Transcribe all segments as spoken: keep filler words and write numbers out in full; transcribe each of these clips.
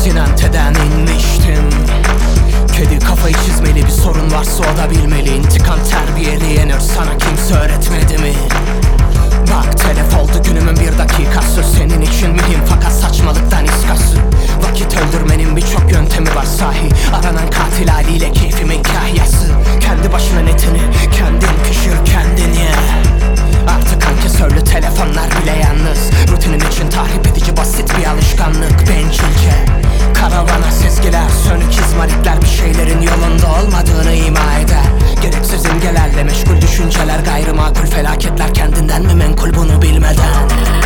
Sinante'den inmiştim. Kedi kafayı çizmeli, bir sorun varsa o da bilmeli. İntikam terbiyeli yenir, sana kimse öğretmedi mi? Bak telef oldu günümün bir dakikası. Senin için mühim fakat saçmalıktan iskası. Vakit öldürmenin birçok yöntemi var sahi. Aranan katil haliyle keyfimin kahyası. Kendi başının etini kendin pişir, kendin ye. Artık ankesörlü telefonlar bile yalnız. Rutinin için tahrip edici basit bir alışkanlık, bencilce. Karavana sezgiler, sönük izmaritler bir şeylerin yolunda olmadığını ima eder. Gereksiz imgelerle meşgul düşünceler, gayrimakul felaketler kendinden mi menkul bunu bilmeden.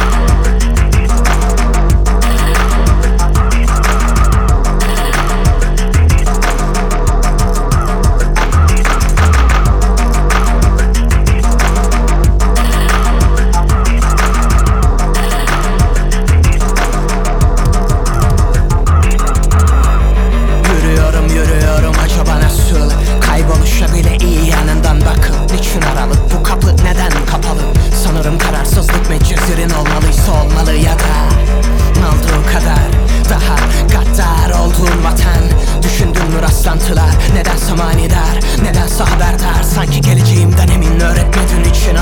Kayboluşa bile iyi yanından bakın. Niçin aralık bu kapı neden kapalı? Sanırım kararsızlık medcezirin olmalıysa olmalı ya da olduğu kadar daha gaddar olduğun vatan. Düşündün mü rastlantılar nedense manidar, nedense haberdar. Sanki geleceğimden emin öğretmedin için